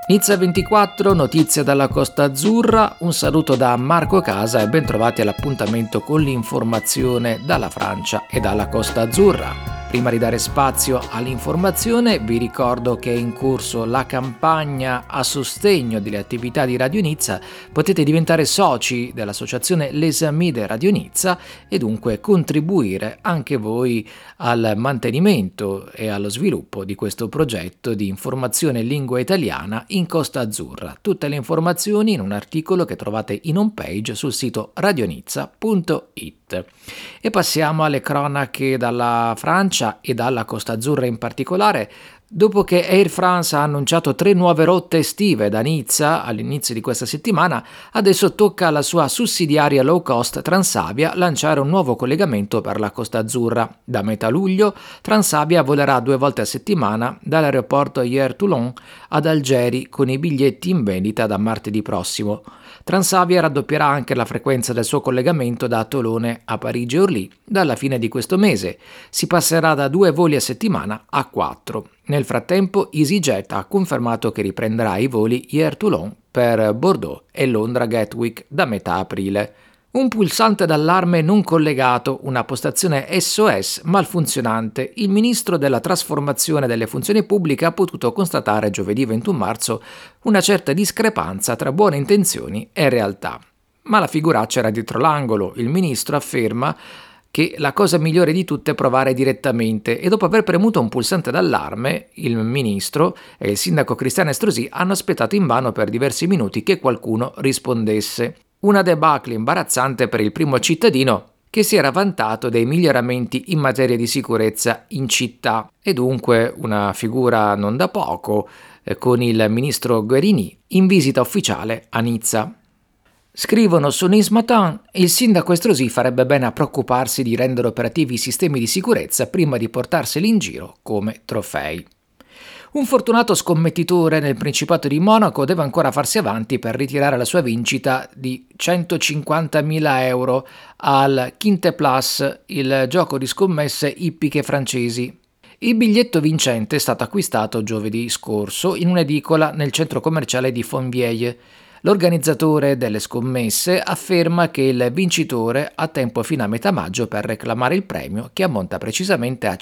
Nizza 24, notizie dalla Costa Azzurra, un saluto da Marco Casa e ben trovati all'appuntamento con l'informazione dalla Francia e dalla Costa Azzurra. Prima di dare spazio all'informazione vi ricordo che è in corso la campagna a sostegno delle attività di Radio Nizza. Potete diventare soci dell'associazione Les Amis de Radio Nizza e dunque contribuire anche voi al mantenimento e allo sviluppo di questo progetto di informazione in lingua italiana in Costa Azzurra. Tutte le informazioni in un articolo che trovate in home page sul sito radionizza.it. E passiamo alle cronache dalla Francia e dalla Costa Azzurra in particolare. Dopo che Air France ha annunciato 3 nuove rotte estive da Nizza all'inizio di questa settimana, adesso tocca alla sua sussidiaria low cost Transavia lanciare un nuovo collegamento per la Costa Azzurra. Da metà luglio Transavia volerà 2 volte a settimana dall'aeroporto Hyères-Toulon ad Algeri con i biglietti in vendita da martedì prossimo. Transavia raddoppierà anche la frequenza del suo collegamento da Tolone a Parigi e Orly dalla fine di questo mese. Si passerà da 2 voli a settimana a 4. Nel frattempo EasyJet ha confermato che riprenderà i voli Hyères-Toulon per Bordeaux e Londra Gatwick da metà aprile. Un pulsante d'allarme non collegato, una postazione SOS malfunzionante. Il ministro della trasformazione delle funzioni pubbliche ha potuto constatare giovedì 21 marzo una certa discrepanza tra buone intenzioni e realtà. Ma la figuraccia era dietro l'angolo. Il ministro afferma che la cosa migliore di tutte è provare direttamente e dopo aver premuto un pulsante d'allarme, il ministro e il sindaco Cristiano Estrosi hanno aspettato invano per diversi minuti che qualcuno rispondesse. Una debacle imbarazzante per il primo cittadino che si era vantato dei miglioramenti in materia di sicurezza in città e dunque una figura non da poco con il ministro Guerini in visita ufficiale a Nizza. Scrivono su Nice Matin, il sindaco Estrosi farebbe bene a preoccuparsi di rendere operativi i sistemi di sicurezza prima di portarseli in giro come trofei. Un fortunato scommettitore nel Principato di Monaco deve ancora farsi avanti per ritirare la sua vincita di 150.000 euro al Quinte Plus, il gioco di scommesse ippiche francesi. Il biglietto vincente è stato acquistato giovedì scorso in un'edicola nel centro commerciale di Fontvieille. L'organizzatore delle scommesse afferma che il vincitore ha tempo fino a metà maggio per reclamare il premio, che ammonta precisamente a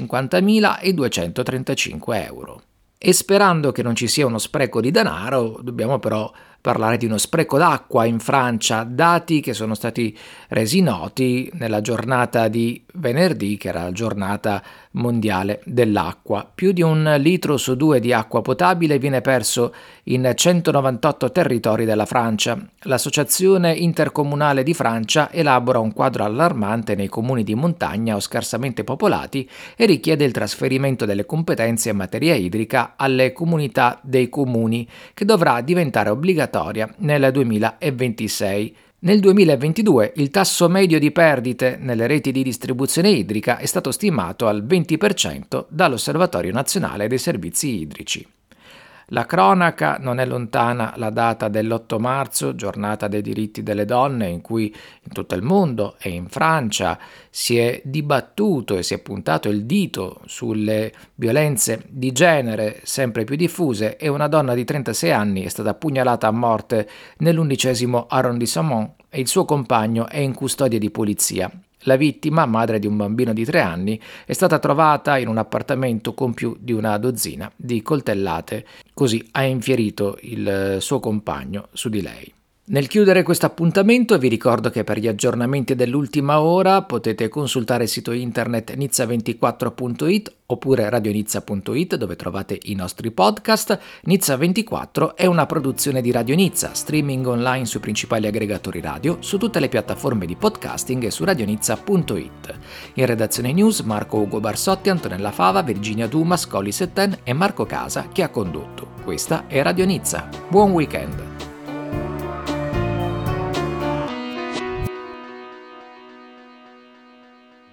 150.235 euro. E sperando che non ci sia uno spreco di denaro, dobbiamo però parlare di uno spreco d'acqua in Francia, dati che sono stati resi noti nella giornata di venerdì, che era la giornata mondiale dell'acqua. Più di 1 litro su 2 di acqua potabile viene perso in 198 territori della Francia. L'Associazione Intercomunale di Francia elabora un quadro allarmante nei comuni di montagna o scarsamente popolati e richiede il trasferimento delle competenze in materia idrica alle comunità dei comuni, che dovrà diventare obbligatoria nel 2026. Nel 2022 il tasso medio di perdite nelle reti di distribuzione idrica è stato stimato al 20% dall'Osservatorio Nazionale dei Servizi Idrici. La cronaca non è lontana la data dell'8 marzo, giornata dei diritti delle donne, in cui in tutto il mondo e in Francia si è dibattuto e si è puntato il dito sulle violenze di genere sempre più diffuse e una donna di 36 anni è stata pugnalata a morte nell'11° arrondissement e il suo compagno è in custodia di polizia. La vittima, madre di un bambino di 3 anni, è stata trovata in un appartamento con più di una dozzina di coltellate, così ha infierito il suo compagno su di lei. Nel chiudere questo appuntamento vi ricordo che per gli aggiornamenti dell'ultima ora potete consultare il sito internet nizza24.it oppure radionizza.it, dove trovate i nostri podcast. Nizza 24 è una produzione di Radio Nizza, streaming online sui principali aggregatori radio, su tutte le piattaforme di podcasting e su radionizza.it. In redazione news Marco Ugo Barsotti, Antonella Fava, Virginia Dumas, Colli Setten e Marco Casa, che ha condotto. Questa è Radio Nizza. Buon weekend!